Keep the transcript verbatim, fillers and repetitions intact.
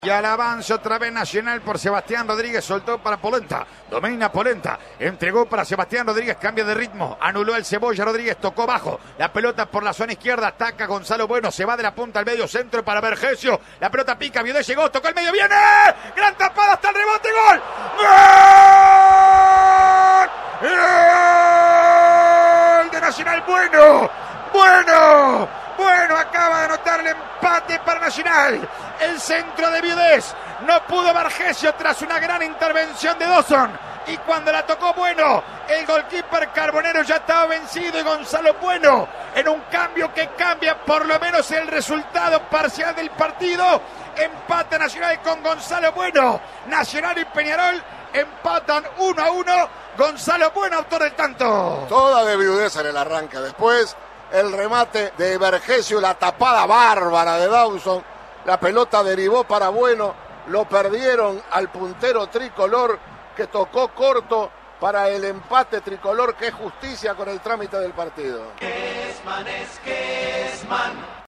Y al avance otra vez Nacional por Sebastián Rodríguez, soltó para Polenta, domina Polenta, entregó para Sebastián Rodríguez, cambia de ritmo, anuló el Cebolla Rodríguez, tocó bajo, la pelota por la zona izquierda, ataca Gonzalo Bueno, se va de la punta al medio centro para Vergesio, la pelota pica, Viudé llegó, tocó el medio, viene, gran tapada hasta el rebote, gol, gol, gol de Nacional, Bueno, Bueno, Bueno, acaba de anotar el empate para Nacional. El centro de Viudés. No pudo Vergesio tras una gran intervención de Dawson. Y cuando la tocó Bueno, el goalkeeper Carbonero ya estaba vencido. Y Gonzalo Bueno, en un cambio que cambia por lo menos el resultado parcial del partido, empata Nacional con Gonzalo Bueno. Nacional y Peñarol empatan uno a uno. Gonzalo Bueno, autor del tanto. Toda de Viudés en el arranque. Después el remate de Vergesio, la tapada bárbara de Dawson. La pelota derivó para Bueno. Lo perdieron al puntero tricolor, que tocó corto para el empate tricolor, que es justicia con el trámite del partido. Kesman es Kesman.